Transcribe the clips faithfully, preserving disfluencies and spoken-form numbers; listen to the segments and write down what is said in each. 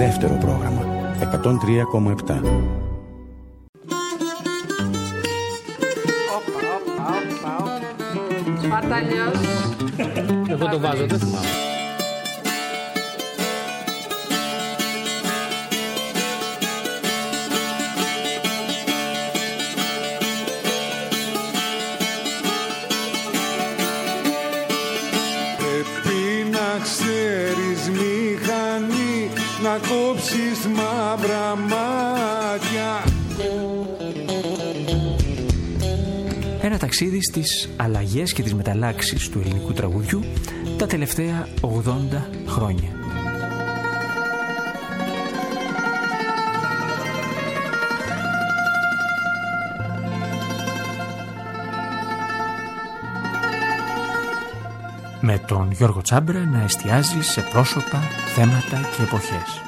δεύτερο πρόγραμμα εκατόν τρία κόμμα επτά. Σπαρταλιός. Εγώ το βάζω, δεν θυμάμαι. Πρέπει να ξέρεις μηχανή, να κόψεις μαύρα μάτια. Ένα ταξίδι στις αλλαγές και τις μεταλλάξεις του ελληνικού τραγουδιού τα τελευταία ογδόντα χρόνια. Με τον Γιώργο Τσάμπρα να εστιάζει σε πρόσωπα, θέματα και εποχές.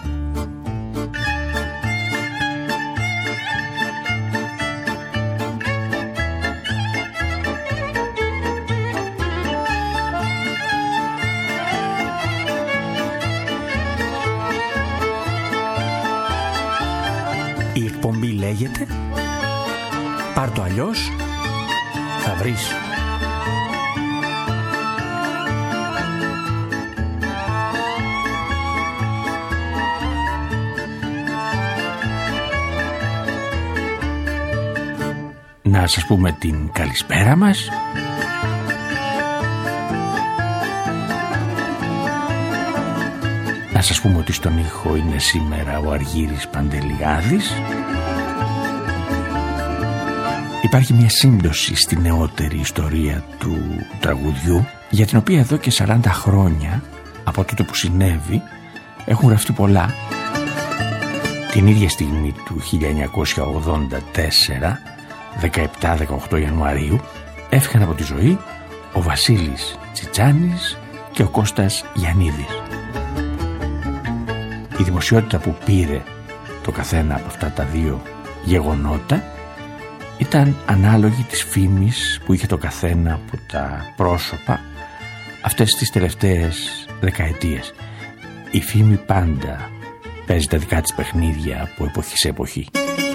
Η εκπομπή λέγεται «Πάρ' το αλλιώς, θα βρεις». Να σας πούμε την καλησπέρα μας. Να σας πούμε ότι στον ήχο είναι σήμερα ο Αργύρης Παντελιάδης. Υπάρχει μια σύμπτωση στη νεότερη ιστορία του τραγουδιού, για την οποία εδώ και σαράντα χρόνια από τότε που συνέβη έχουν γραφτεί πολλά. Την ίδια στιγμή του χίλια εννιακόσια ογδόντα τέσσερα, δεκαεπτά δεκαοκτώ Ιανουαρίου, έφυγαν από τη ζωή ο Βασίλης Τσιτσάνης και ο Κώστας Γιαννίδης. Η δημοσιότητα που πήρε το καθένα από αυτά τα δύο γεγονότα ήταν ανάλογη της φήμης που είχε το καθένα από τα πρόσωπα αυτές τις τελευταίες δεκαετίες. Η φήμη πάντα παίζει τα δικά της παιχνίδια από εποχή σε εποχή.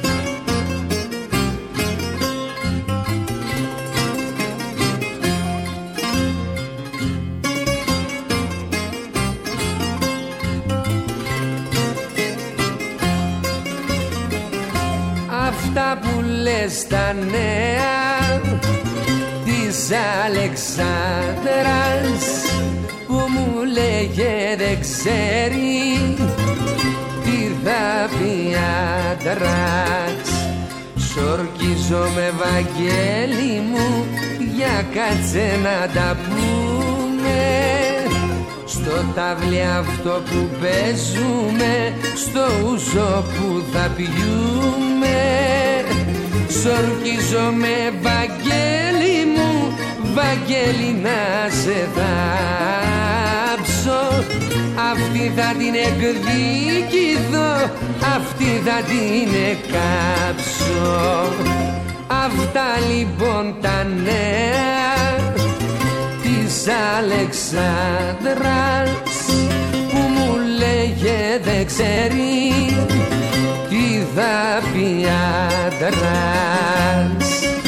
Αυτά που λες τα νέα της Αλεξάνδρας, που μου λέγε δεν ξέρει τι θα πει άντρας. Σορκίζομαι Βαγγέλη μου, για κάτσε να τα πούμε. Στο ταβλί αυτό που παίζουμε, στο ούζο που θα πιούμε. Σορκίζομαι Βαγγέλη μου, Βαγγέλη να σε θάψω. Αυτή θα την εκδικηθώ, αυτή θα την εκάψω. Αυτά λοιπόν τα νέα της Αλεξάνδρας, που μου λέγε δεν ξέρει τι θα πει άντρας.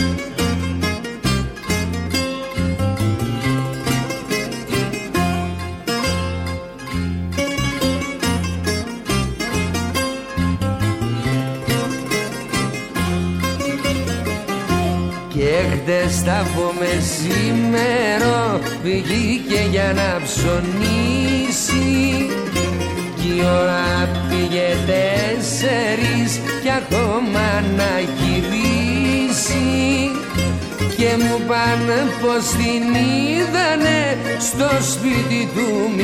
Και χτες τα μεσήμερο βγήκε για να ψωνίσει, κι η ώρα πήγε τέσσερις κι ακόμα να γυρίσει. Και μου πάνε πως την είδανε στο σπίτι του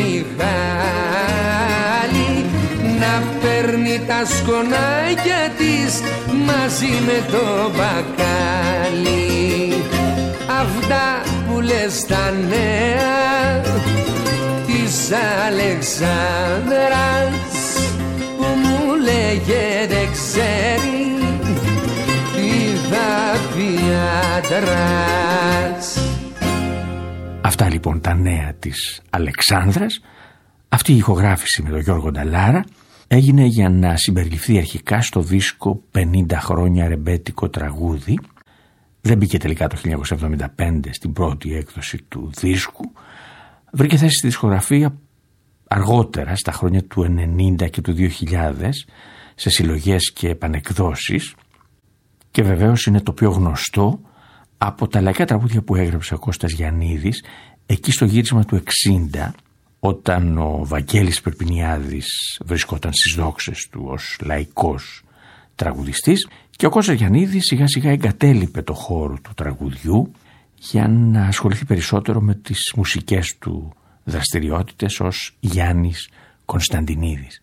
Μιχάλη, να παίρνει τα σκονάκια της μαζί με το μπακάλι. Αυτά που λες τα νέα της Αλεξάνδρας, που μου λέγε δεν ξέρει τι θα πει άντρας. Αυτά λοιπόν τα νέα της Αλεξάνδρας. Αυτή η ηχογράφηση με τον Γιώργο Νταλάρα έγινε για να συμπεριληφθεί αρχικά στο δίσκο πενήντα χρόνια ρεμπέτικο τραγούδι. Δεν μπήκε τελικά το χίλια εννιακόσια εβδομήντα πέντε στην πρώτη έκδοση του δίσκου. Βρήκε θέση στη δισκογραφία αργότερα, στα χρόνια του ενενήντα και του δύο χιλιάδες, σε συλλογές και επανεκδόσεις, και βεβαίως είναι το πιο γνωστό από τα λαϊκά τραγούδια που έγραψε ο Κώστας Γιαννίδης εκεί στο γύρισμα του εξήντα, όταν ο Βαγγέλης Περπινιάδης βρισκόταν στις δόξες του ως λαϊκός τραγουδιστής, και ο Κώστας Γιαννίδης σιγά σιγά εγκατέλειπε το χώρο του τραγουδιού για να ασχοληθεί περισσότερο με τις μουσικές του δραστηριότητες ως Γιάννης Κωνσταντινίδης.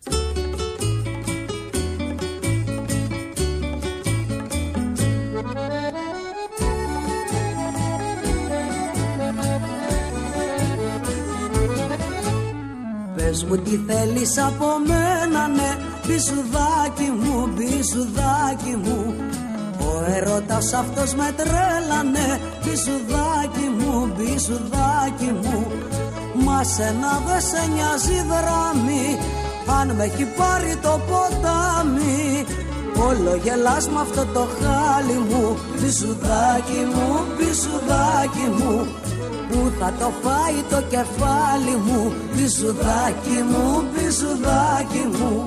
Πες μου τι θέλεις από μένα, ναι, μπισουδάκι μου, μπισουδάκι μου. Ο έρωτας αυτός με τρέλανε, μπισουδάκι μου, μπισουδάκι μου. Μα σένα δε σε νοιάζει δράμη, αν με έχει πάρει το ποτάμι. Όλο γελάς μ' αυτό το χάλι μου, μπισουδάκι μου, μπισουδάκι μου. Πού θα το φάει το κεφάλι μου, μπισουδάκι μου, μπισουδάκι μου.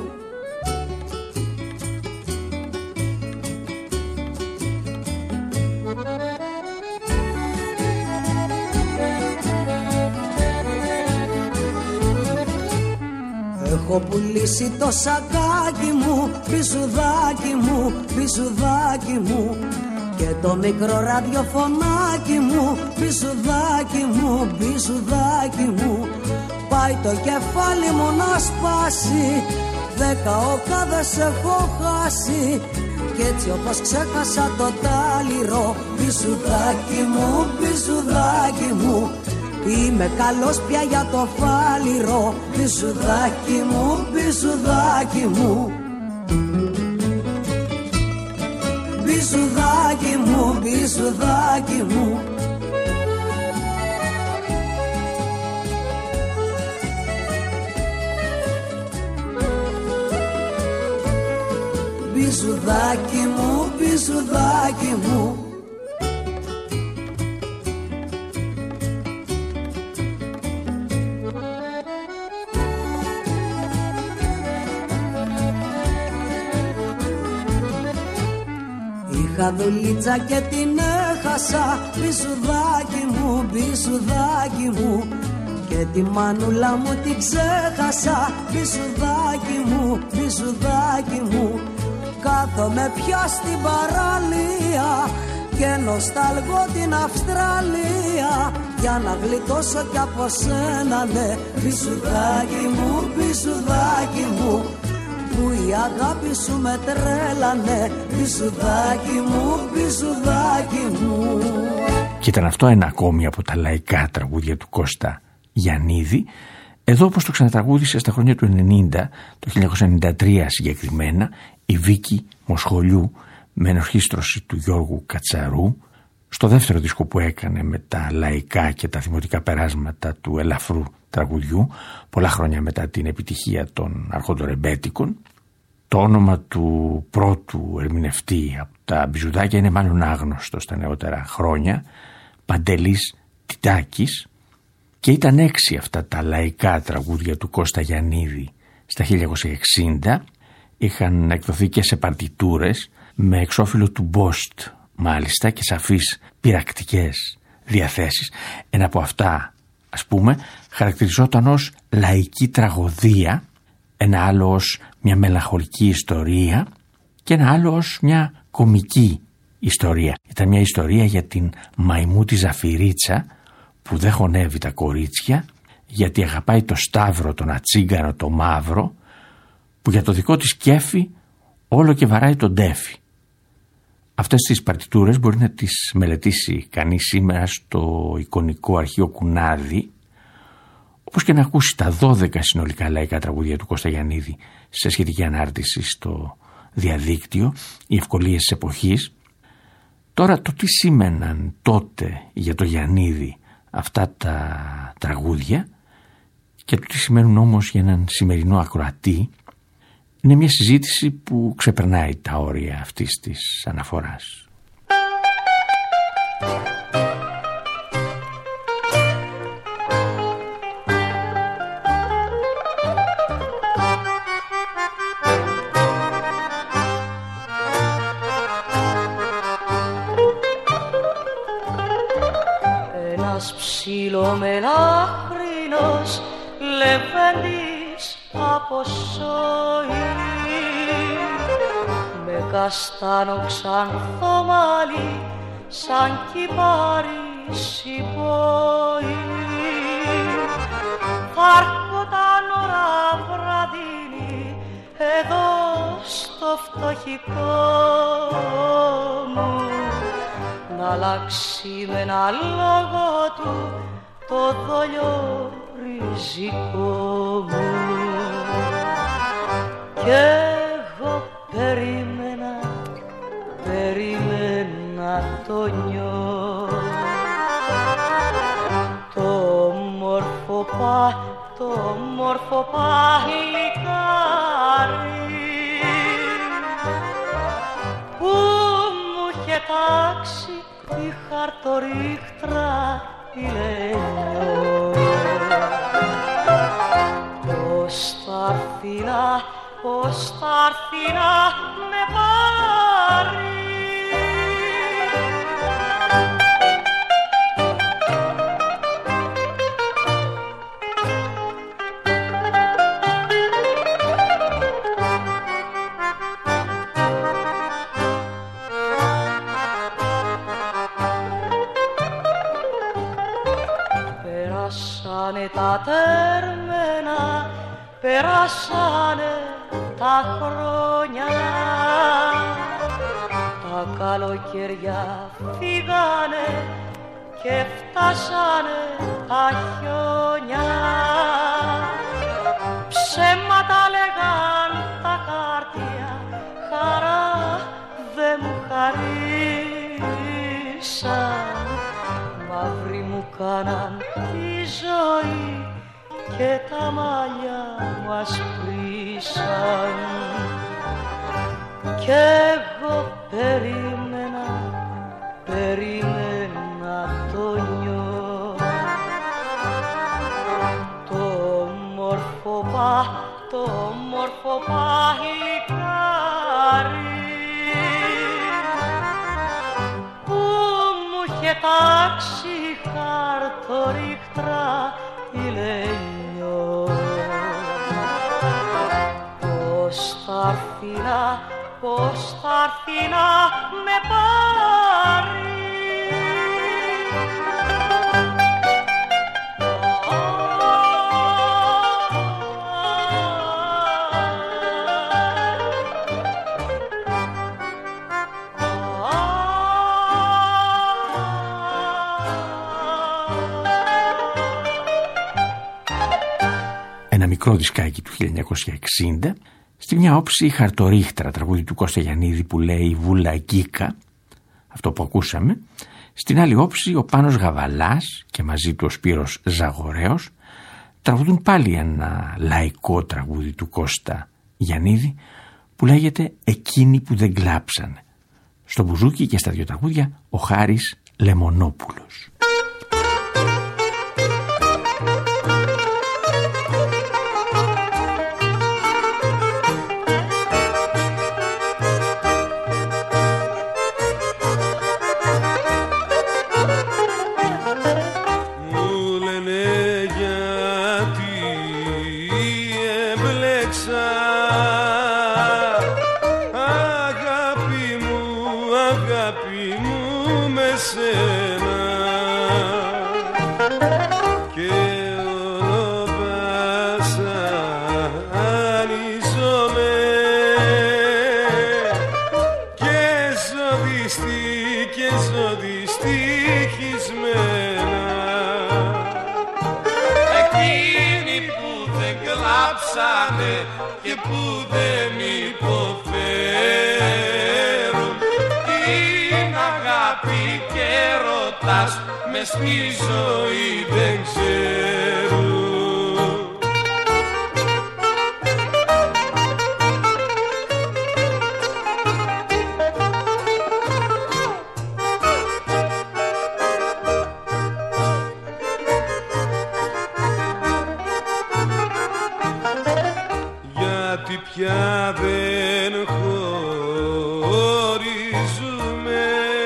Έχω πουλήσει το σακάκι μου, μπισουδάκι μου, μπισουδάκι μου. Και το μικρό ραδιοφωνάκι μου, μπισουδάκι μου, μπισουδάκι μου. Πάει το κεφάλι μου να σπάσει, δέκα οκάδες έχω χάσει. Κι έτσι όπως ξέχασα το τάλιρο, μπισουδάκι μου, μπισουδάκι μου. Είμαι καλός πια για το φάλιρο, μπισουδάκι μου, μπισουδάκι μου. Μπισουδάκι μου, μπισουδάκι μου. Μπισουδάκι μου, μπισουδάκι μου. Είχα δουλίτσα και την έχασα, μπισουδάκι μου, μπισουδάκι μου. Και τη μανούλα μου την ξέχασα, μπισουδάκι μου, μπισουδάκι μου. Κάθομαι πια στην παραλία και νοσταλγώ την Αυστραλία, για να γλιτώσω κι από σένα, ναι, μπισουδάκι μου, μπισουδάκι μου. Που η αγάπη σου με τρέλανε, μπισουδάκι μου, μπισουδάκι μου. Και ήταν αυτό ένα ακόμη από τα λαϊκά τραγούδια του Κώστα Γιαννίδη. Εδώ, όπως το ξανατραγούδισε στα χρόνια του ενενήντα, το χίλια εννιακόσια ενενήντα τρία συγκεκριμένα, η Βίκη Μοσχολιού με ενορχήστρωση του Γιώργου Κατσαρού, στο δεύτερο δίσκο που έκανε με τα λαϊκά και τα δημοτικά περάσματα του ελαφρού τραγουδιού, πολλά χρόνια μετά την επιτυχία των αρχόντων ρεμπέτικων. Το όνομα του πρώτου ερμηνευτή από τα μπιζουδάκια είναι μάλλον άγνωστο στα νεότερα χρόνια, Παντελής Τιτάκης, και ήταν έξι αυτά τα λαϊκά τραγούδια του Κώστα Γιαννίδη στα χίλια εννιακόσια εξήντα. Είχαν εκδοθεί και σε παρτιτούρες με εξώφυλλο του Μπόστ μάλιστα και σαφείς πειρακτικές διαθέσεις. Ένα από αυτά, ας πούμε, χαρακτηριζόταν ως λαϊκή τραγωδία, ένα άλλο ως μια μελαγχολική ιστορία και ένα άλλο ως μια κομική ιστορία. Ήταν μια ιστορία για την μαϊμού τη Ζαφυρίτσα που δεν χωνεύει τα κορίτσια, γιατί αγαπάει το Σταύρο, τον ατσίγκανο, το μαύρο, που για το δικό της κέφι όλο και βαράει τον τέφι. Αυτές τις παρτιτούρες μπορεί να τις μελετήσει κανείς σήμερα στο εικονικό αρχείο Κουνάδη, όπως και να ακούσει τα δώδεκα συνολικά λαϊκά τραγούδια του Κώστα Γιαννίδη σε σχετική ανάρτηση στο διαδίκτυο, οι ευκολίες της εποχής. Τώρα, το τι σήμαιναν τότε για το Γιαννίδη αυτά τα τραγούδια και το τι σημαίνουν όμως για έναν σημερινό ακροατή, Είναι μια συζήτηση που ξεπερνάει τα όρια αυτής της αναφοράς. Ένας ψιλομελάχρινος λεβέντης από σόι, με καστάνο ξανθό μαλλί σαν κυπάρι συμπόι. Θα έρχονταν ώρα βραδινή εδώ στο φτωχικό μου, να αλλάξει με ένα λόγο του το δόλιο ριζικό μου. Κι εγώ περίμενα, περίμενα το νιώ, το μόρφο πα, το μόρφο παλικάρι που μου είχε τάξει τη χαρτορίχτρα ηλένιο. Πώς θα έρθει να, πώς θα έρθει να με πάρει. Περάσανε τα τέρμενα, περάσανε τα χρόνια, τα καλοκαιριά φύγανε και φτάσανε τα χιόνια. Ψέματα λέγαν τα χαρτιά, χαρά δε μου χαρίσαν, μαύροι μου κάναν τη ζωή και τα μαλλιά μου ασπρίσαν. Κι εγώ περίμενα, περίμενα το νιώ, το μόρφο πα, το μόρφο παλικάρι που μου είχε τάξει χαρτορίχτρα ηλένιο. Πώς θα έρθει να, πώς θα έρθει να με πάρει. Ένα μικρό δισκάκι του χίλια εννιακόσια εξήντα, στη μια όψη χαρτορίχτρα, τραγούδι του Κώστα Γιαννίδη που λέει Βουλαγκίκα, αυτό που ακούσαμε. Στην άλλη όψη ο Πάνος Γαβαλάς και μαζί του ο Σπύρος Ζαγορέος τραγουδούν πάλι ένα λαϊκό τραγούδι του Κώστα Γιαννίδη που λέγεται «Εκείνοι που δεν κλάψανε». Στο μπουζούκι και στα δυο τραγούδια ο Χάρης Λεμονόπουλος. Και που δεν υποφέρουν την αγάπη και ρωτάς μες στη ζωή δεν ξέρουν. πια δεν χωρίζουμε.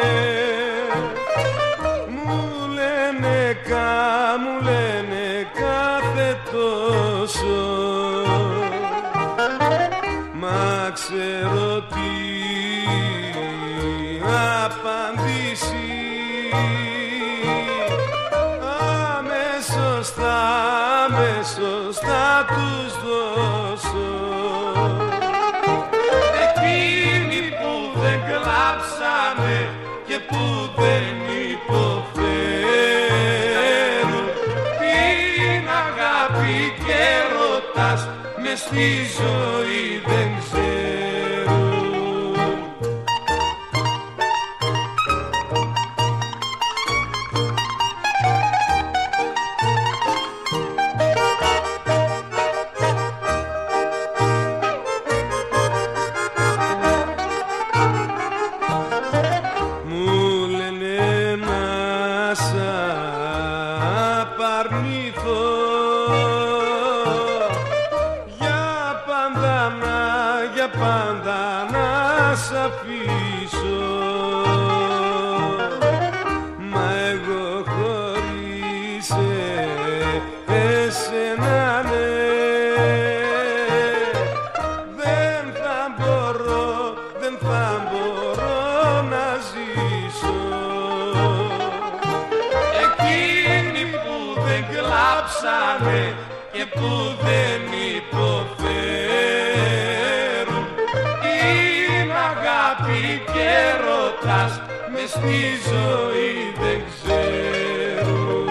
Μου λένε κα, μου λένε κάθε τόσο, μα ξέρω τι απαντήσει. Αμέσως θα, αμέσως θα τους δώσω. Εκείνοι που δεν κλάψανε και που δεν υποφέρουν την αγάπη και ρωτάς, μες στη ζωή δεν ξέρουν. Και που δεν υποφέρουν την αγάπη και ρωτάς, μες στη ζωή δεν ξέρουν.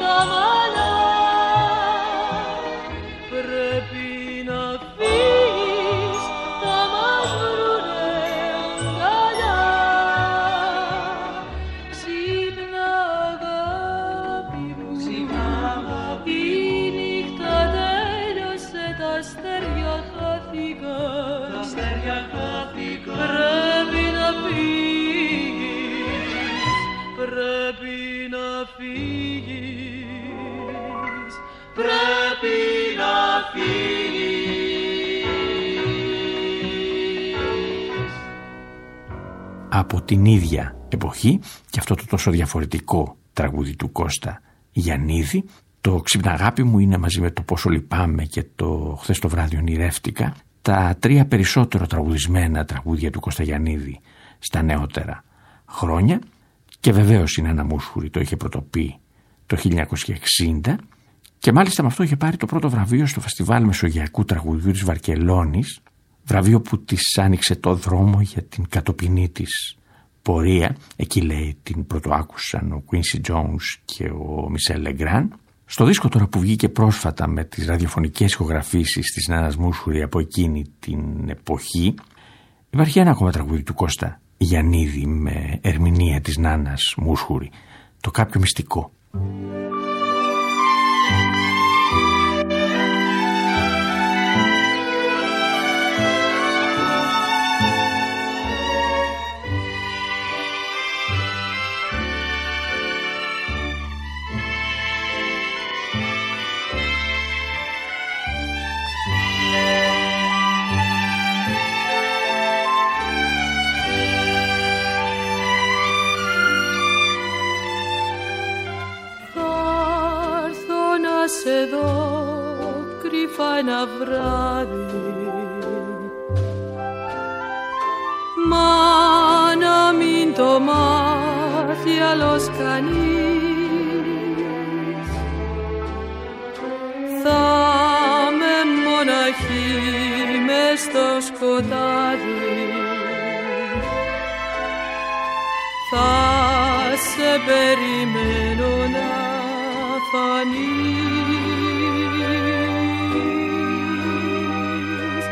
Πρέπει να φύγει. από την ίδια εποχή και αυτό το τόσο διαφορετικό τραγούδι του Κώστα Γιαννίδη. Το «Ξυπναγάπη μου» είναι μαζί με το «Πόσο λυπάμαι» και το «Χθες το βράδυ ονειρεύτηκα» τα τρία περισσότερο τραγουδισμένα τραγούδια του Κώστα Γιαννίδη στα νεότερα χρόνια, και βεβαίως είναι ένα μουσχουρι, το είχε πρωτοπεί το χίλια εννιακόσια εξήντα και μάλιστα με αυτό είχε πάρει το πρώτο βραβείο στο Φεστιβάλ Μεσογειακού Τραγουδιού της Βαρκελόνης, βραβείο που της άνοιξε το δρόμο για την κατοπινή της πορεία. Εκεί λέει την πρωτοάκουσαν ο Quincy Jones και ο Μισελ Λεγκράν. Στο δίσκο τώρα που βγήκε πρόσφατα με τις ραδιοφωνικές ηχογραφήσεις της Νάνας Μούσχουρη από εκείνη την εποχή, υπάρχει ένα ακόμα τραγούδι του Κώστα Γιαννίδη με ερμηνεία της Νάνας Μούσχουρη, το «Κάποιο μυστικό». Εδώ κρύφα ένα βράδυ, μα να μην το μάθει άλλος κανείς. Θα με μοναχή μες στο σκοτάδι, θα σε περιμένω να φανείς.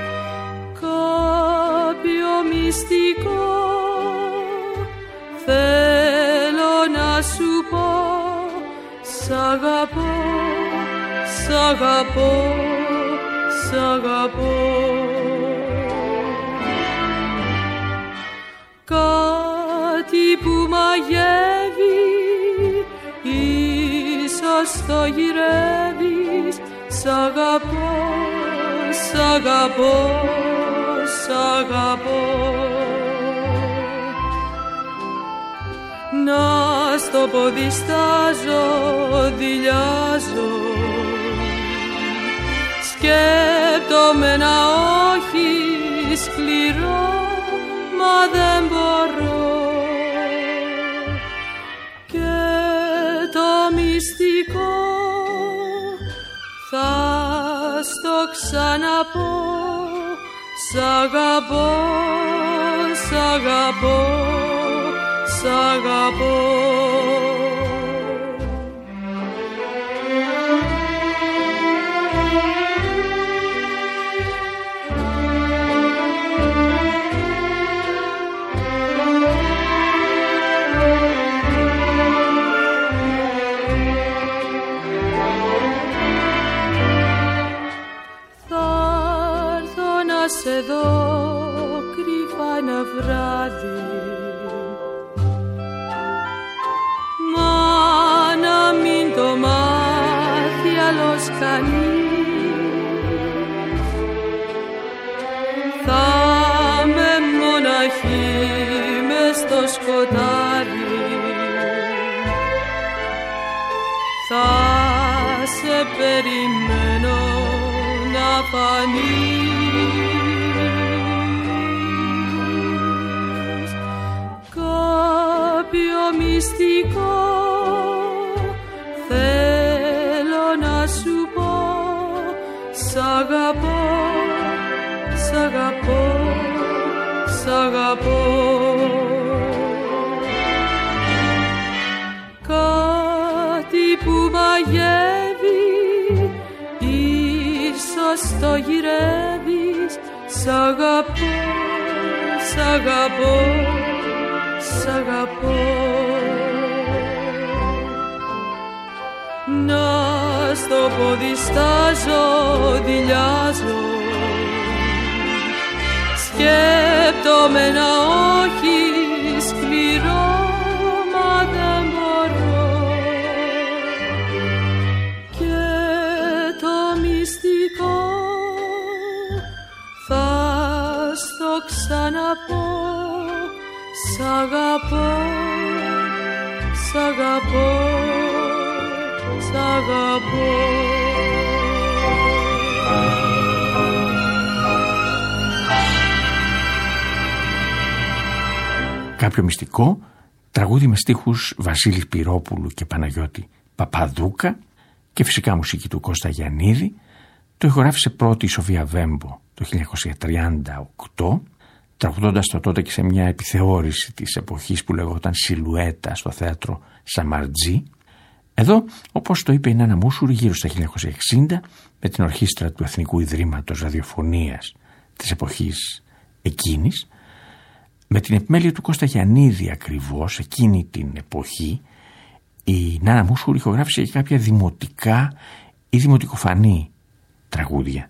Κάποιο μυστικό θέλω να σου πω, σ' αγαπώ, σ' αγαπώ, σ' αγαπώ. Κάτι που μαγεύει, ίσως το γυρεύεις, σ' αγαπώ, σ' αγαπώ, σ' αγαπώ. Να στο πόδι στάζω, δειλιάζω, σκέπτομαι να όχι σκληρό, μα δεν μπορώ. Και το μυστικό θα στο ξαναπώ, σ' αγαπώ, σ' αγαπώ, σ' αγαπώ. Εδώ κρύφα ένα βράδυ, μα να μην το μάθει άλλος κανείς. Θα με μοναχή μες στο σκοτάδι, θα σε περιμένω να φανείς. Κάποιο μυστικό θέλω να σου πω, σ' αγαπώ, σ' αγαπώ, σ' αγαπώ. Κάτι που μαγεύει, ίσως το γυρεύεις, σ' αγαπώ, σ' αγαπώ, σ' αγαπώ. Να στο πόδι στάζω, δειλιάζω, σκέπτομαι να όχι σκληρό, μα δεν μπορώ. Και το μυστικό θα στο ξαναπώ, σ' σ' αγαπώ, σ' αγαπώ. Κάποιο μυστικό, τραγούδι με στίχους Βασίλη Πυρόπουλου και Παναγιώτη Παπαδούκα και φυσικά μουσική του Κώστα Γιαννίδη. Το ηχογράφησε πρώτη η Σοφία Βέμπο το χίλια εννιακόσια τριάντα οκτώ, τραγουδώντας το τότε και σε μια επιθεώρηση της εποχής που λεγόταν Σιλουέτα στο θέατρο Σαμαρτζή. Εδώ, όπως το είπε η Νάνα Μούσουρη, γύρω στα χίλια εννιακόσια εξήντα, με την ορχήστρα του Εθνικού Ιδρύματος Ραδιοφωνίας της εποχής εκείνης, με την επιμέλεια του Κώστα Γιαννίδη ακριβώς εκείνη την εποχή, η Νάνα Μούσουρη ηχογράφησε και κάποια δημοτικά ή δημοτικοφανή τραγούδια.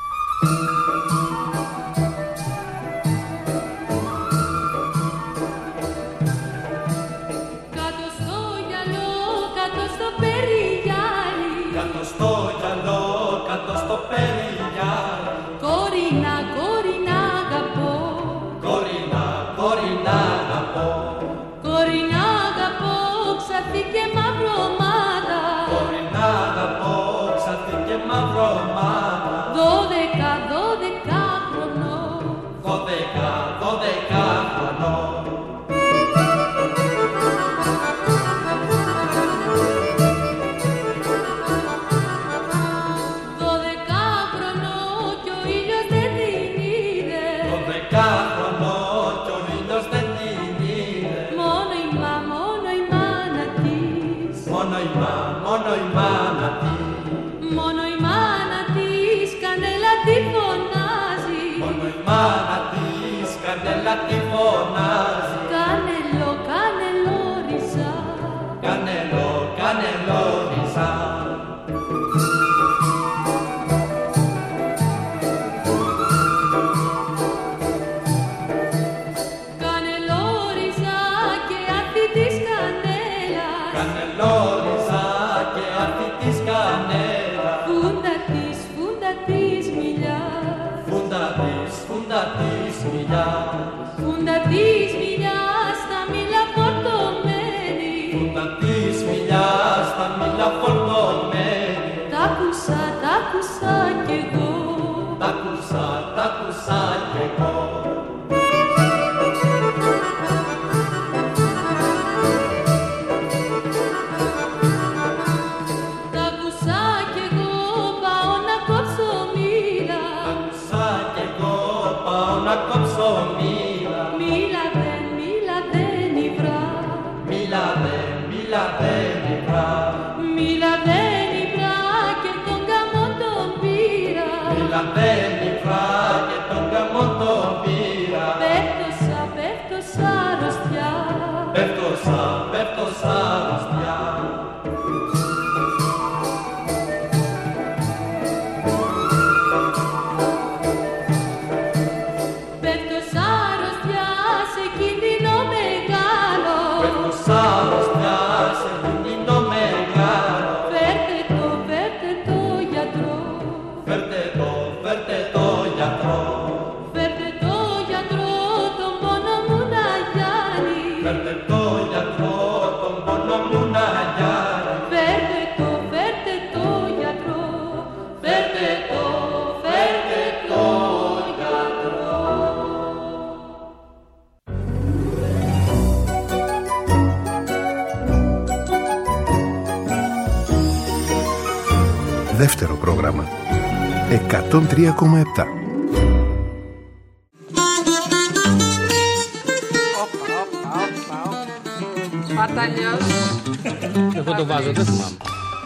Κάτω στο γυαλό, κάτω στο περιγιάλι, κάτω στο γυαλό, κάτω στο περιγιάλι, κορίνα, κορίνα αγαπώ, κορίνα, κορίνα αγαπώ, κορίνα αγαπώ, ξαφνί και μαυρομάτα, κορίνα αγαπώ, ξαφνί και μαυρομάτα, δώδεκα, δώδεκα χρονών, δώδεκα, δώδεκα χρονών. δώδεκα χρονών κι ο ήλιος δεν την είδε, δώδεκα χρονών κι ο ήλιος δεν την είδε, μόνο η μα, μόνο η μάνα της, μόνο η μα, μόνο η μάνα της, μόνο η μάνα της κανέλα τη φωνάζει, μόνο η μάνα της κανέλα τη φωνάζει, κανελό, κανελό ριζά, κανελό, κανελό ριζά. κανελό ριζά και αυτή της κανέλα, Κανελό ριζά και αυτή της κανέλα, φούντα της, φούντα της μιλιάς, φούντα της, φούντα της μιλιάς, φούντα της μιλιάς στα μήλα φορτωμένη, φούντα της μιλιάς στα μήλα φορτωμένη, τ' άκουσα, τ' άκουσα κι εγώ, τ' άκουσα, τ' άκουσα κι εγώ. τ' άκουσα κι εγώ, πάω να κόψω μήλα, Άκουσα κι εγώ πάω να κόψω μήλα, μήλα δεν, μήλα δεν υβρά, μήλα δεν, μήλα δεν υβρά, μήλα δεν υβρά και τον καμό τον πήρα, μήλα δεν υβρά και τον γαμό τον πήρα, πέφτωσα, πέφτωσα αρρωστιά, πέφτωσα, πέφτωσα αρρωστιά. πέφτωσα αρρωστιά σε κίνδυνο μεγάλο, Πέφτωσα αρρωστιά σε κίνδυνο μεγάλο, φέρτε το, φέρτε το γιατρό, φέρτε το, φέρτε το γιατρό, φέρτε το γιατρό, τον πόνο μου να γιάνει, φέρτε το γιατρό, τον πόνο μου να γιάνει, φέρτε το, φέρτε το γιατρό, φέρτε το, φέρτε το γιατρό. Δεύτερο πρόγραμμα εκατόν τρία κόμμα επτά. Σπαρταλιός. Εγώ το βάζω, δεν θυμάμαι.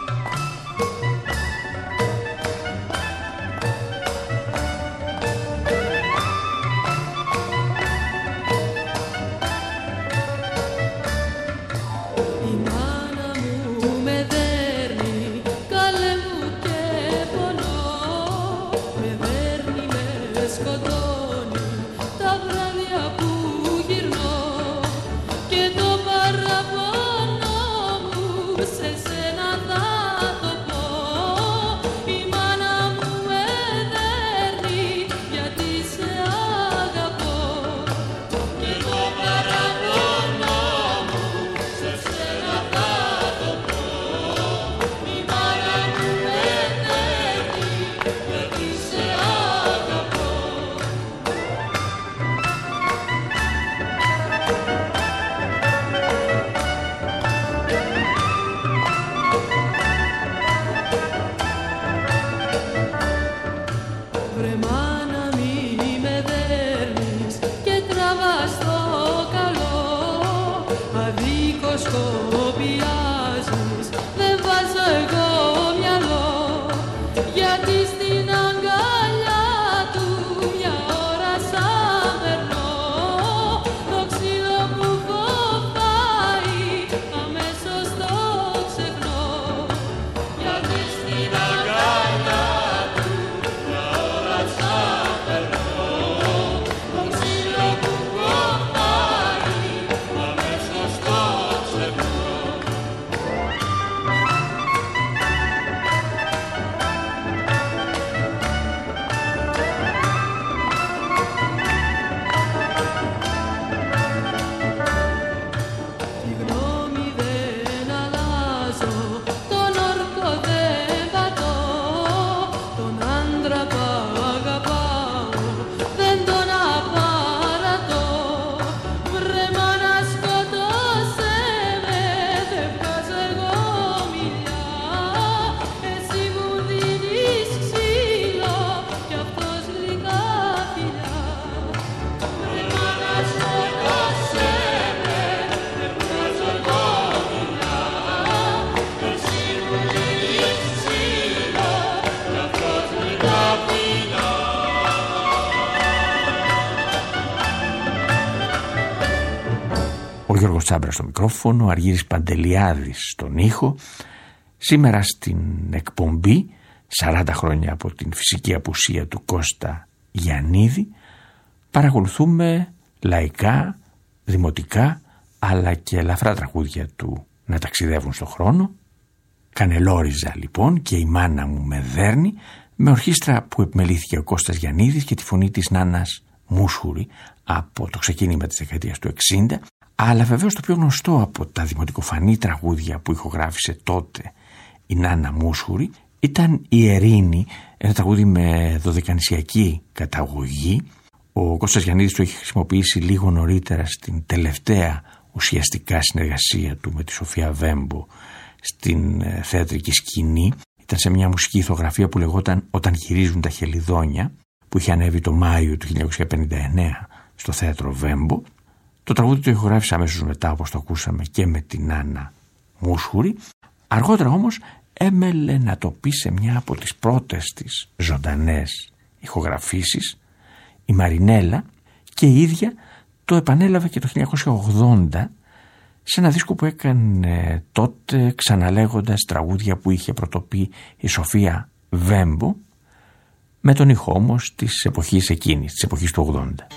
Η μάνα μου με δέρνει, καλέ μου και πονώ, με δέρνει, με σκοτώνει τα βράδια που γυρνώ και το παραπονό μου σε σένα αδίκως κοπιάζεις, δεν βάζω εγώ μυαλό, γιατί στην αγκαλιά του μια ώρα σαν περνώ, το ξύλο που έχω φάει αμέσως το ξεχνώ, γιατί στην αγκαλιά του μια ώρα σαν περνώ, το ξύλο που έχω φάει αμέσως το ξεχνώ. Τη γνώμη δεν αλλάζω, τον όρκο δεν πατώ, τον άντρα που αγαπάω δεν τον απαρατώ. Βρε μάνα σκοτώσέ με, δεν βγάζω εγώ μιλιά, εσύ μου δίνεις ξύλο κι αυτός γλυκά φιλιά. Βρε μάνα σκοτώσέ με, δεν βγάζω εγώ μιλιά, εσύ μου δίνεις ξύλο κι αυτός γλυκά φιλιά. Ο Γιώργος Τσάμπρας στο μικρόφωνο, ο Αργύρης Παντελιάδης στον ήχο. Σήμερα στην εκπομπή, σαράντα χρόνια από την φυσική απουσία του Κώστα Γιαννίδη, παρακολουθούμε λαϊκά, δημοτικά, αλλά και ελαφρά τραγούδια του να ταξιδεύουν στον χρόνο. Κανελόριζα λοιπόν και η μάνα μου με δέρνει, με ορχήστρα που επιμελήθηκε ο Κώστας Γιαννίδης και τη φωνή της Νάνας Μούσχουρη από το ξεκίνημα της δεκαετίας του εξήντα, αλλά βεβαίως το πιο γνωστό από τα δημοτικοφανή τραγούδια που ηχογράφησε τότε η Νάνα Μούσχουρη ήταν η Ερήνη, ένα τραγούδι με δωδεκανησιακή καταγωγή. Ο Κώστας Γιαννίδης το έχει χρησιμοποιήσει λίγο νωρίτερα στην τελευταία ουσιαστικά συνεργασία του με τη Σοφία Βέμπο στην θεατρική σκηνή. Ήταν σε μια μουσική ηθογραφία που λεγόταν «Όταν γυρίζουν τα χελιδόνια», που είχε ανέβει το Μάιο του χίλια εννιακόσια πενήντα εννέα στο θέατρο Βέμπο. Το τραγούδι το ηχογράφησε αμέσως μετά, όπως το ακούσαμε, και με την Άννα Μούσχουρη. Αργότερα όμως έμελε να το πει σε μια από τις πρώτες της ζωντανές ηχογραφήσεις, η Μαρινέλα, και η ίδια το επανέλαβε και το χίλια εννιακόσια ογδόντα σε ένα δίσκο που έκανε τότε, ξαναλέγοντας τραγούδια που είχε πρωτοπεί η Σοφία Βέμπο, με τον ήχο όμως της εποχής εκείνης, της εποχής του ογδόντα.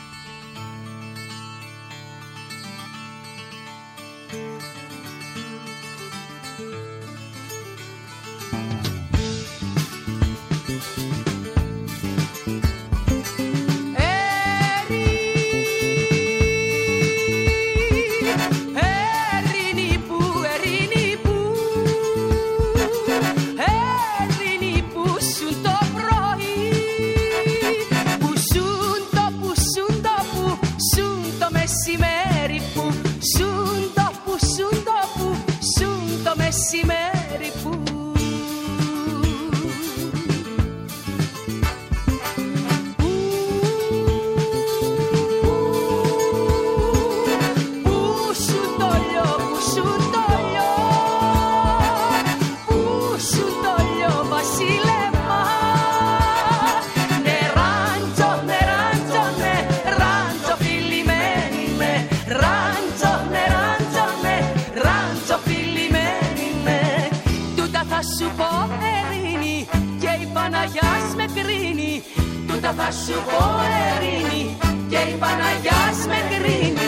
Θα σου πω Ερήνη και η Παναγιάς με κρίνει.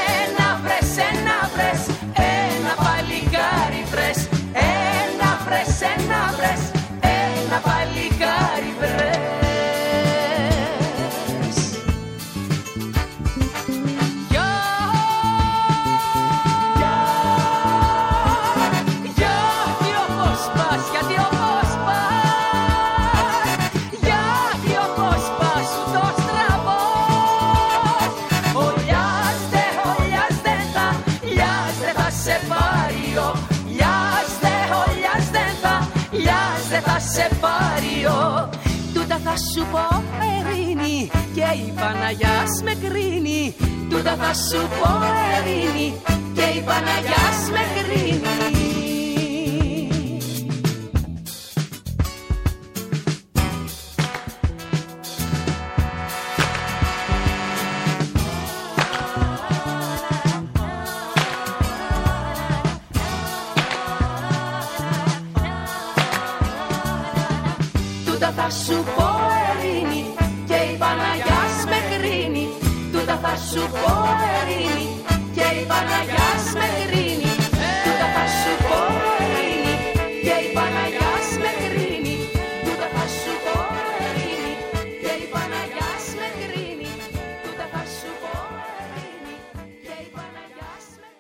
Ένα σεφάριο. Τούτα θα σου πω Ερήνη και η Παναγιάς με κρίνει. Τούτα θα σου πω Ερήνη και η Παναγιάς με κρίνει. Τούτα θα σου πω Ερήνη και η Παναγιάς με κρίνει. Τούτα θα σου πω Ερήνη και η Παναγιάς με κρίνει. Τούτα θα σου πω Ερήνη και η Παναγιάς με κρίνει. Τούτα θα σου πω Ερήνη και η Παναγιάς με κρίνει. Τούτα θα σου πω Ερήνη και η Παναγιάς με κρίνει.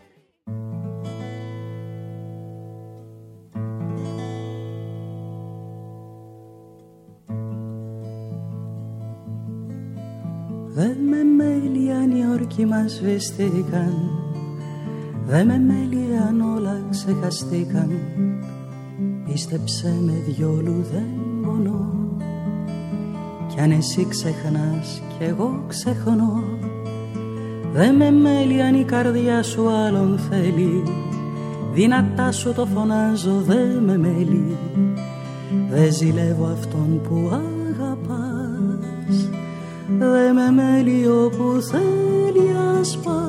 Δε με μέλει αν οι όρκοι μας σβηστήκαν, δε με μέλει αν όλα ξεχαστήκαν. Πίστεψε με διόλου δεν πονώ, κι αν εσύ ξεχνάς κι εγώ ξεχνώ. Δε με μέλει αν η καρδιά σου άλλον θέλει, δυνατά σου το φωνάζω δε με μέλει. Δε ζηλεύω αυτόν που αγαπάς, δε με μέλει όπου θέλει ας πας.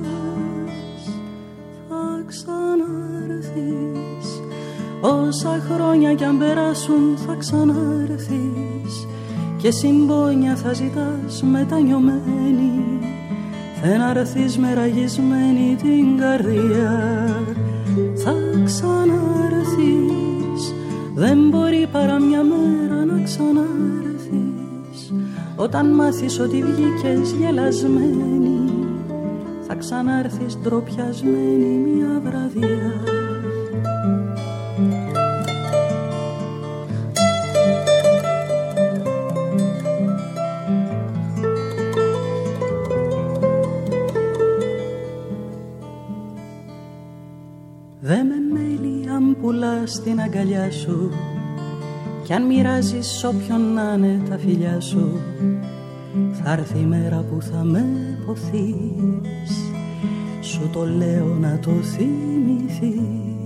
Θα ξανάρθεις, όσα χρόνια κι αν περάσουν θα ξανάρθεις, και συμπόνια θα ζητάς μετανιωμένη. Θα έρθεις με ραγισμένη την καρδιά. Θα ξανάρθεις, δεν μπορεί παρά μια μέρα να ξανάρθεις. Όταν μάθεις ότι βγήκες γελασμένη, θα ξανάρθεις ντροπιασμένη μια βραδιά. Δε με μέλει αν πουλάς την αγκαλιά σου, κι αν μοιράζεις όποιον να είναι τα φιλιά σου. Θα έρθει η μέρα που θα με ποθείς, σου το λέω να το θυμηθείς.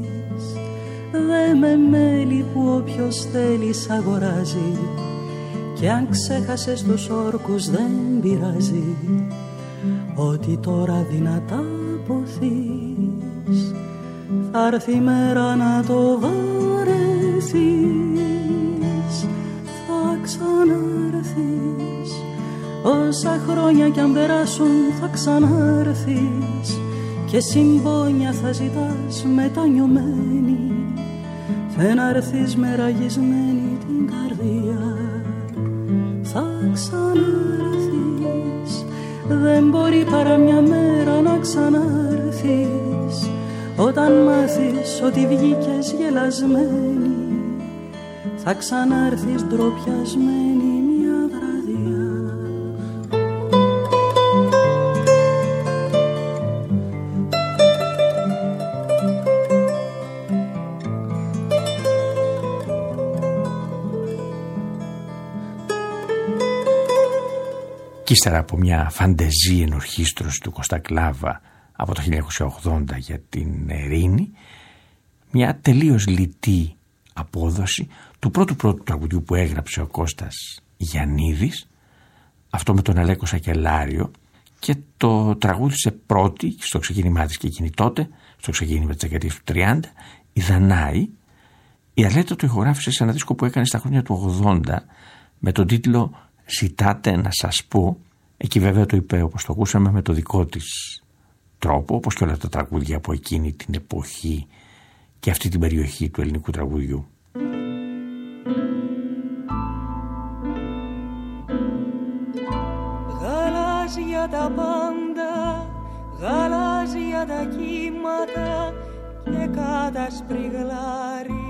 Δε με μέλει που όποιος θέλει σ' αγοράζει, και αν ξέχασες τους όρκους δεν πειράζει. Ότι τώρα δυνατά ποθείς, θα έρθει η μέρα να το βαρεθείς. Θα ξανάρθεις, όσα χρόνια κι αν περάσουν θα ξανάρθεις, και συμπόνια θα ζητάς μετανιωμένη. Θα έρθεις με ραγισμένη την καρδιά. Θα ξανάρθεις, δεν μπορεί παρά μια μέρα να ξανάρθεις. Όταν μάθεις ότι βγήκες γελασμένη, θα ξανάρθεις ντροπιασμένη μια βραδιά. Και ύστερα από μια φαντεζή ενορχήστρωση του Κωστά Κλάβα από το χίλια εννιακόσια ογδόντα για την Ερήνη, μια τελείως λιτή απόδοση του πρώτου πρώτου τραγουδιού που έγραψε ο Κώστας Γιαννίδης, αυτό με τον Αλέκο Σακελάριο, και το τραγούδισε πρώτη στο ξεκίνημά της και εκείνη τότε, στο ξεκίνημα της δεκαετίας του τριάντα, η Δανάη. Η Αρλέτα το ηχογράφησε σε ένα δίσκο που έκανε στα χρόνια του ογδόντα με τον τίτλο «Ζητάτε να σας πω». Εκεί βέβαια το είπε, όπως το ακούσαμε, με το δικό της τρόπο, όπως και όλα τα τραγούδια από εκείνη την εποχή και αυτή την περιοχή του ελληνικού τραγουδιού. Γαλάζια τα πάντα, γαλάζια τα κύματα και κατασπρί γλάρι.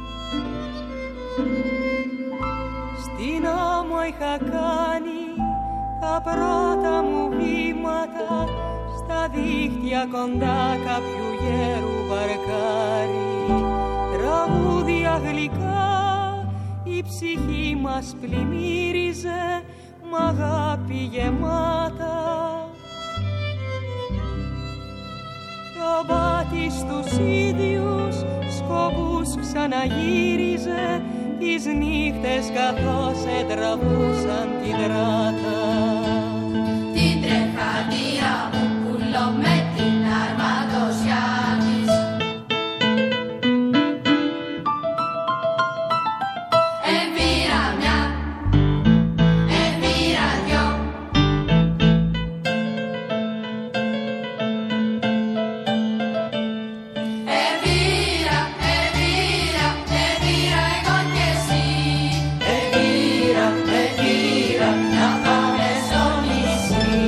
Στην άμμο είχα κάνει τα πρώτα μου βήματα, στα δίχτυα κοντά κάποιου γέρου βαρκάρι. Τραγούδια γλυκά, η ψυχή μας πλημμύριζε μ' αγάπη γεμάτα. Κι ο μπάτης τους ίδιους σκοπούς ξαναγύριζε τις νύχτες καθώς ετραβούσαν την τράτα. Την τρεχάτια μου πουλώ με την αρματοσιά της. Εβήρα μια, εβήρα δυο. Εβήρα, εβήρα, εβήρα εγώ κι εσύ. Εβήρα, εβήρα, να πάμε στο νησί.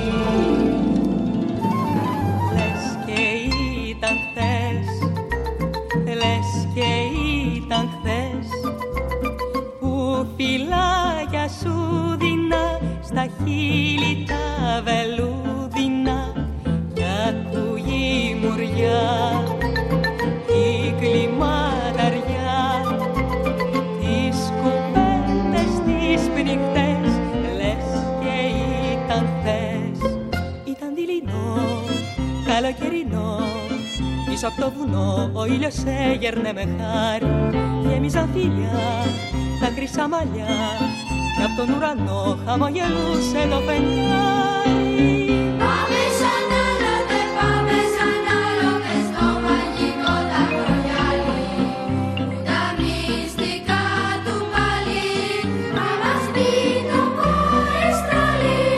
Λες και ήταν χθες, λες και ήταν χθες που φυλάκια σου δεινά στα χείλη τα βελούδινα κι ακούγει μουριά η κλιματαριά τις κουβέντες τις πνιχτές. Λες και ήταν χθες, ήταν δειλινό, καλοκαιρινό. Πίσω απ' το βουνό ο ήλιος έγερνε με χάρη, γέμιζαν φίλια τα χρυσά μαλλιά κι απ' τον ουρανό χαμογελούσε το φεγγάρι. Πάμε σαν άλλοτε, πάμε σαν άλλοτε στο μαγικό τα χρονιάλι που τα μυστικά του πάλι θα μας πει το κορεστράλι.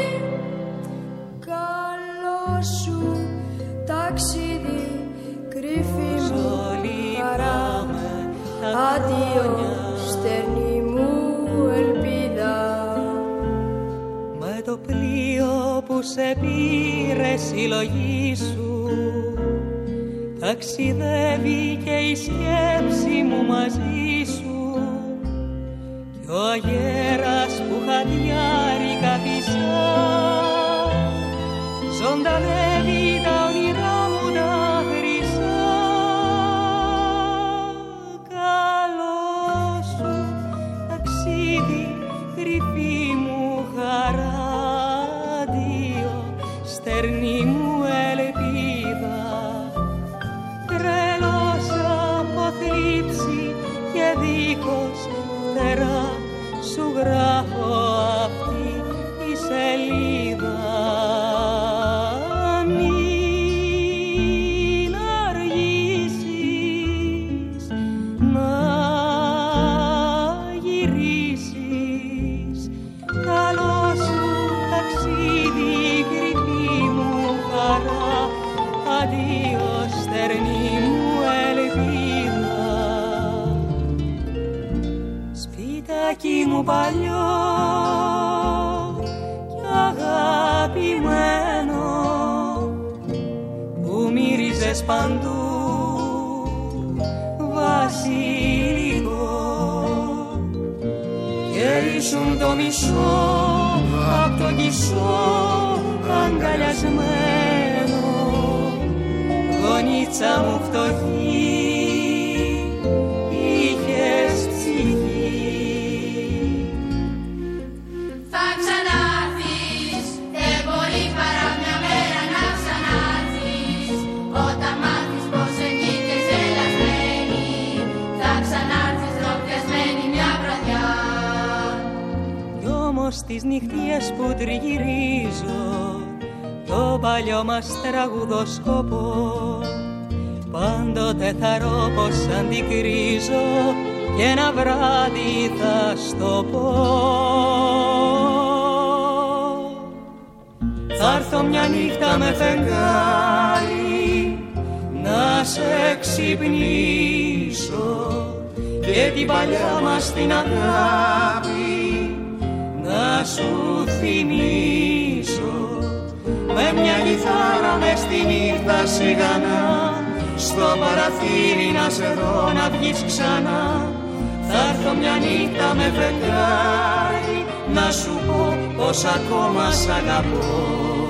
Καλό σου ταξίδι, κρυφή μου χαρά, αντίο στερνή μου ελπίδα. Με το πλοίο που σε πήρε συλλογή σου ταξιδεύει και η σκέψη μου μαζί σου κι ο αγέρας που χαδιάρικα φυσά ζωντανεύει τα όνειρά μου τα χρυσά. Καλό σου ταξίδι, κρυφή μου χαρά, αντίο στερνή μου ελπίδα. Τρελός από θλίψη και δίχως φτερά σου γράφω αυτή τη σελίδα. Μην αργήσεις να γυρίσεις. Καλό σου ταξίδι, κρυφή μου χαρά, αντίο στερνή μου ελπίδα. Σπιτάκι μου παλιό κι αγαπημένο που μύριζες παντού βασιλικό και ήσουν το μισό απ' το κισό αγκαλιασμένο. Γονίτσα μου φτωχή, είχες ψυχή. Θα ξανάρθεις, δεν μπορεί παρά μια μέρα να ξανάρθεις. Όταν μάθεις πως εγγύτες ελασμένη, θα ξανάρθεις δροπιασμένη μια βραδιά. Κι όμως τις νυχτιές που τριγυρίζω το παλιό μας τραγουδοσκόπο πάντοτε θαρώ πως αντικρίζω και ένα βράδυ θα στο πω. Θα έρθω μια νύχτα με φεγγάρι να σε ξυπνήσω και την παλιά μας την αγάπη να σου θυμίσω. Με μια κιθάρα μες στη νύχτα σιγανά στο παραθύρι να σε δω να βγεις ξανά. Θα έρθω μια νύχτα με φεγγάρι να σου πω πως ακόμα σ' αγαπώ.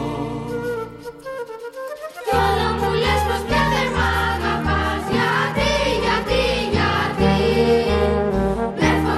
Κι όλο μου λες πως πια δεν μ' αγαπάς. Γιατί, γιατί, γιατί με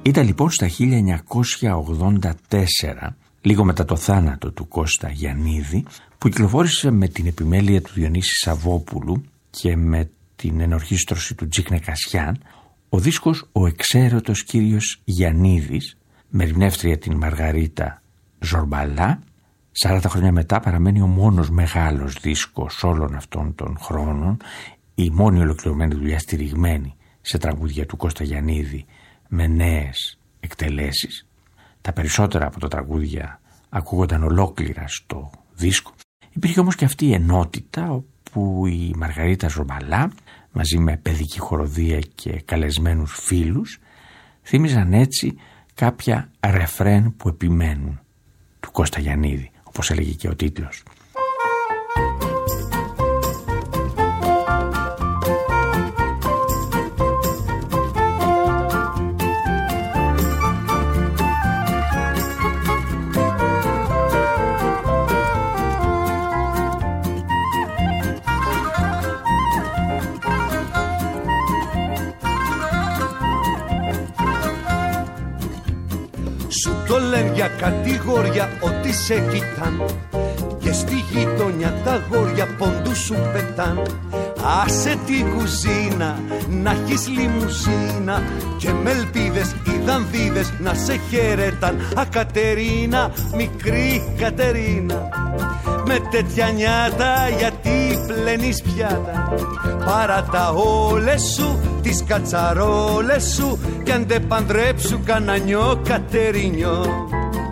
Ήταν λοιπόν στα χίλια εννιακόσια ογδόντα τέσσερα, λίγο μετά το θάνατο του Κώστα Γιαννίδη, που κυκλοφόρησε με την επιμέλεια του Διονύση Σαββόπουλου και με την ενορχήστρωση του Τζίκ Νεκασιάν ο δίσκος «Ο εξαίρετος κύριος Γιαννίδης», με ερμηνεύτρια την Μαργαρίτα Ζορμπαλά. σαράντα χρόνια μετά παραμένει ο μόνος μεγάλος δίσκος όλων αυτών των χρόνων, η μόνη ολοκληρωμένη δουλειά στηριγμένη σε τραγούδια του Κώστα Γιαννίδη με νέες εκτελέσεις. Τα περισσότερα από τα τραγούδια ακούγονταν ολόκληρα στο δίσκο. Υπήρχε όμως και αυτή η ενότητα όπου η Μαργαρίτα Ζορμπαλά μαζί με παιδική χοροδία και καλεσμένους φίλους θύμιζαν έτσι κάποια ρεφρέν που επιμένουν του Κώστα Γιαννίδη, όπως έλεγε και ο τίτλος. Το λένε για κατηγορία ότι σε κοιτάν και στη γειτονιά τα γόρια ποντού σου πετάν. Άσε την κουζίνα να έχεις λιμουζίνα και με ελπίδες οι δανδίδες να σε χαιρετάν. Α, Κατερίνα, μικρή Κατερίνα, με τέτοια νιάτα γιατί πλένεις πιάτα. Παρά τα όλες σου, τις κατσαρόλες σου κι αν δεν παντρέψου κανανιό Κατερινιό.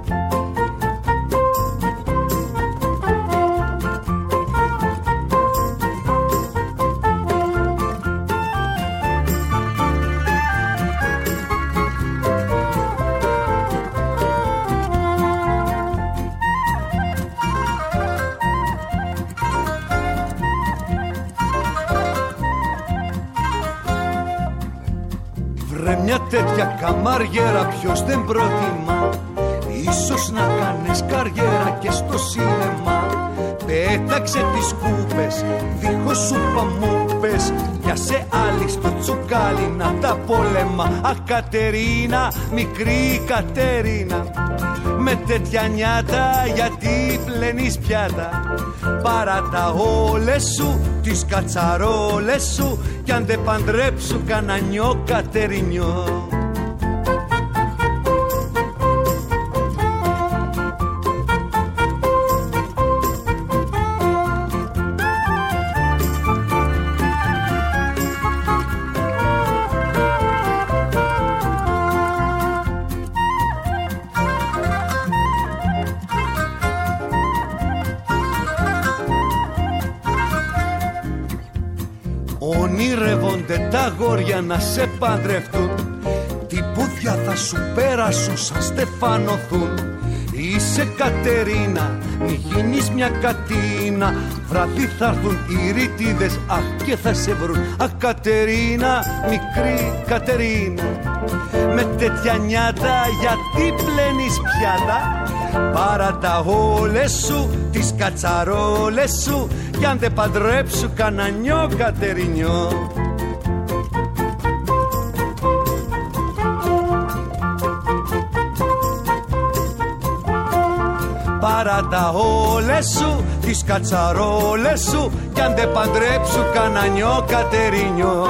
Μια τέτοια καμαριέρα ποιος δεν προτιμά, ίσως να κάνεις καριέρα και στο σίνεμα. Πέταξε τις κούπες, δίχως σου παμούπες, για σε άλλη στο τσουκάλι να τα πόλεμα. Α, Κατερίνα, μικρή Κατερίνα, με τέτοια νιάτα γιατί πλένεις πιάτα. Παρά τα όλες σου, τις κατσαρόλες σου κι αν δεν παντρέψου κανανιό Κατερινιό. Ονειρεύονται τα αγόρια να σε παντρευτούν, την πούδια θα σου πέρασουν σαν στεφανωθούν. Είσαι Κατερίνα, μη γίνεις μια κατίνα, βράδυ θα έρθουν οι ρητίδες, αχ και θα σε βρουν. Αχ, Κατερίνα, μικρή Κατερίνα, με τέτοια νιάτα γιατί πλένεις πιάτα. Παρά τα όλες σου, τις κατσαρόλες σου κι αν δεν παντρέψου κανανιό Κατερινιό. Παρά τα όλες σου, τις κατσαρόλες σου κι αν δεν παντρέψου κανανιό Κατερινιό.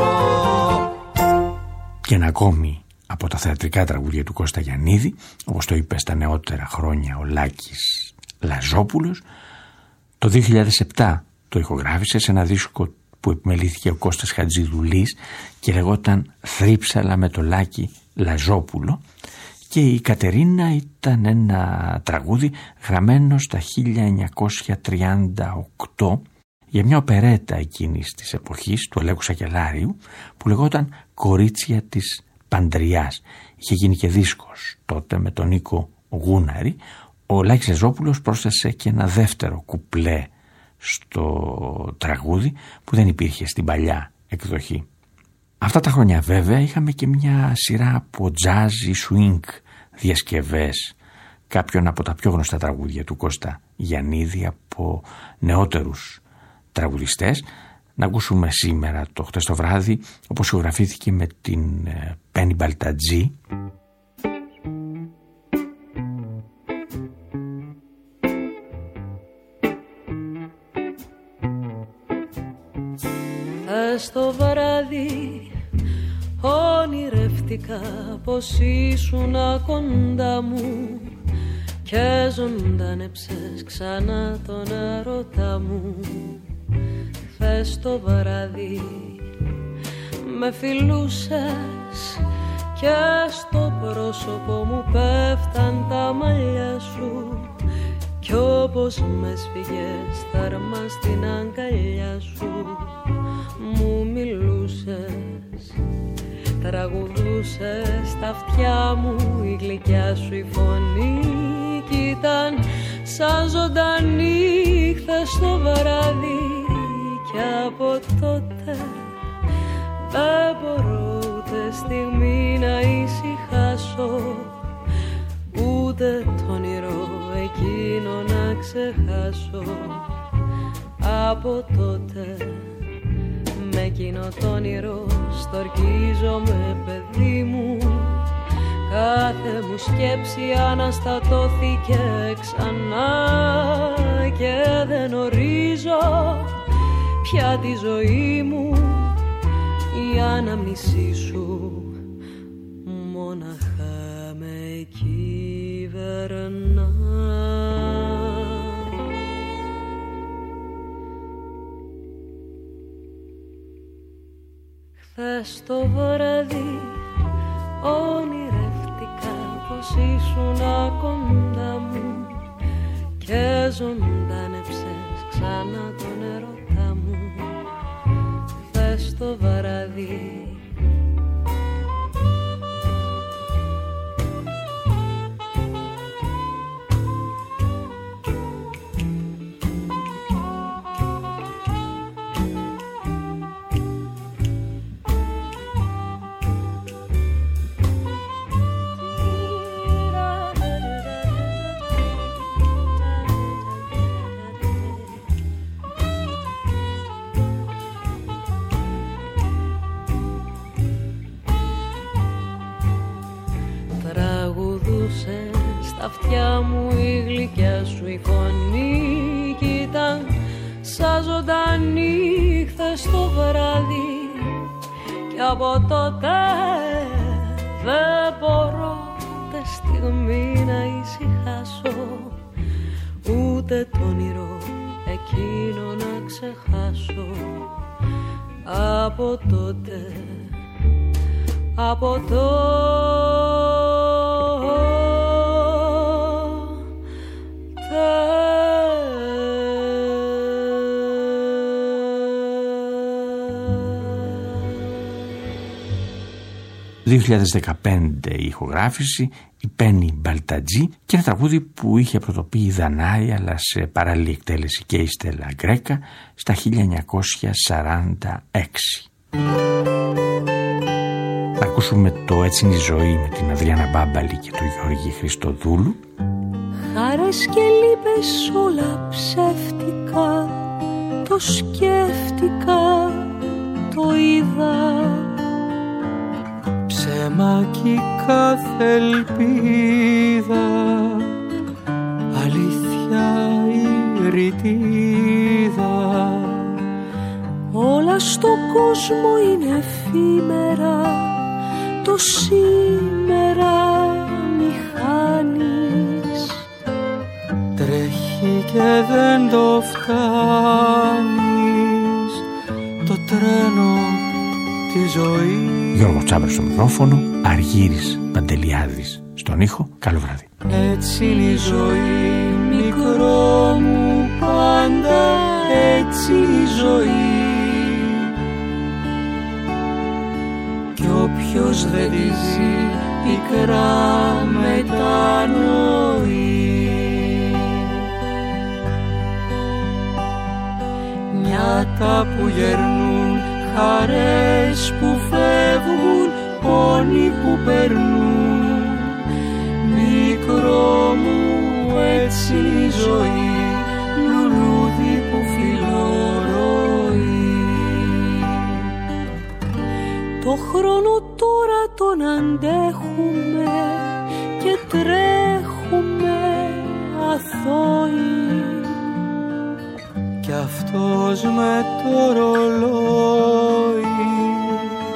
Και ένα ακόμη από τα θεατρικά τραγούδια του Κώστα Γιαννίδη, όπως το είπε στα νεότερα χρόνια ο Λάκης Λαζόπουλος, το δύο χιλιάδες επτά το ηχογράφησε σε ένα δίσκο που επιμελήθηκε ο Κώστας Χατζηδουλής και λεγόταν «Θρύψαλα με το Λάκη Λαζόπουλο», και η Κατερίνα ήταν ένα τραγούδι γραμμένο στα χίλια εννιακόσια τριάντα οκτώ για μια οπερέτα εκείνης της εποχής του Αλέκου Σακελάριου που λεγόταν «Κορίτσια της Παντριάς». Είχε γίνει και δίσκος τότε με τον Νίκο Γούναρη. Ο Λάκης Λαζόπουλος πρόσθεσε και ένα δεύτερο κουπλέ στο τραγούδι που δεν υπήρχε στην παλιά εκδοχή. Αυτά τα χρόνια βέβαια είχαμε και μια σειρά από jazz ή swing διασκευές κάποιων από τα πιο γνωστά τραγούδια του Κώστα Γιαννίδη από νεότερους τραγουδιστές. Να ακούσουμε σήμερα το χτες το βράδυ, όπως ηχογραφήθηκε με την Πέννη Μπαλτατζή, βράδυ ονειρεύτηκα πως ήσουν κοντά μου και ζωντάνεψες ξανά τον έρωτα μου. Χθες το βράδυ με φιλούσες και στο πρόσωπο μου πέφταν τα μαλλιά σου κι όπως με σφίγες θερμά στην αγκαλιά σου μου μιλούσες, τραγουδούσες στα αυτιά μου, η γλυκιά σου η φωνή κι ήταν σαν ζωντανή χθες το βράδυ κι από τότε δεν μπορώ ούτε στιγμή να ησυχάσω, ούτε το όνειρο εκείνο να ξεχάσω. Από τότε με εκείνο το όνειρο στορκίζομαι παιδί μου, κάθε μου σκέψη αναστατώθηκε ξανά και δεν ορίζω πια τη ζωή μου, η αναμνησή σου μόναχα με κυβερνά. Χθες το βράδυ ονειρεύτηκα πως ήσουν κοντά μου και ζωντάνεψες ξανά τον έρωτα μου. Χθες το βράδυ στα αυτιά μου η γλυκιά σου η φωνή κι ήταν σαν ζωντανή χθες το βράδυ κι από τότε δεν μπορώ ούτε στιγμή να ησυχάσω, ούτε το όνειρο εκείνο να ξεχάσω. Από τότε, από τότε δύο χιλιάδες δεκαπέντε η ηχογράφηση, η Πέννη Μπαλτατζή και ένα τραγούδι που είχε πρωτοποιεί η Δανάη αλλά σε παράλληλη εκτέλεση και η Στέλλα Γκρέκα στα χίλια εννιακόσια σαράντα έξι. Θα ακούσουμε το «Έτσι είναι η ζωή» με την Αδριάννα Μπάμπαλη και τον Γιώργη Χριστοδούλου. Χάρες και λύπες όλα ψεύτικα, το σκέφτηκα, το είδα. Ψέμα κι κάθε ελπίδα, αλήθεια η ρητίδα. Όλα στον κόσμο είναι εφήμερα, το σήμερα μη χάνεις. Τρέχει και δεν το φτάνεις, το τρένο τη ζωή. Γιώργο Τσάμπρας στο μικρόφωνο, Αργύρης Παντελιάδης στον ήχο. Καλό βράδυ. Έτσι είναι η ζωή, μικρό μου πάντα, έτσι είναι η ζωή. Κι όποιος δεν τη ζει πικρά μετανοεί. Νιάτα που γερνούν, χαρές που φεύγουν, πόνοι που περνούν. Μικρό μου έτσι η ζωή, λουλούδι που φιλορροεί. Το χρόνο τώρα τον αντέχουμε και τρέχουμε αθώοι. Κι αυτός με το ρολόι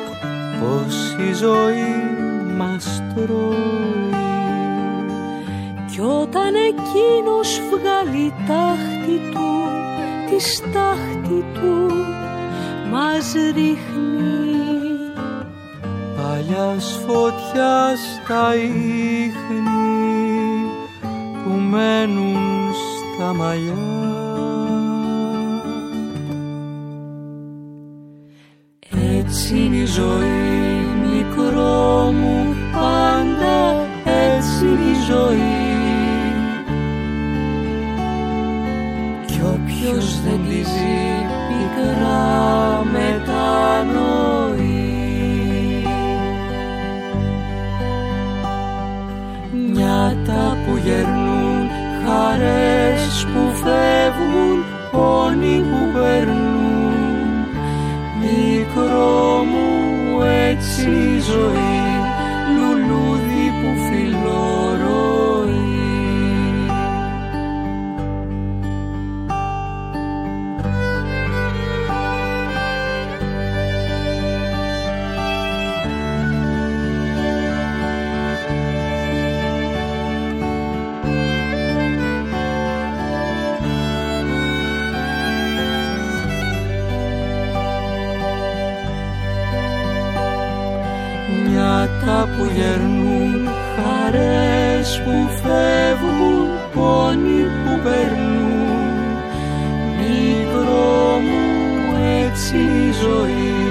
η ζωή μας τρώει. Κι όταν εκείνος βγάλει τάχτη του, τη στάχτη του μας ρίχνει παλιάς φωτιάς τα ίχνη που μένουν στα μαλλιά. Έτσι είναι η ζωή, μικρό μου, πάντα έτσι είναι η ζωή. Κι όποιος δεν τη ζει πικρά μετανοεί. Νιάτα που γερνούν, χαρές που φεύγουν, πόνοι που περνούν. Μικρό μου έτσι η ζωή, λουλούδι που φιλορροεί. Νιάτα που γερνούν, χαρές που φεύγουν, πόνοι που περνούν. Μικρό μου έτσι η ζωή,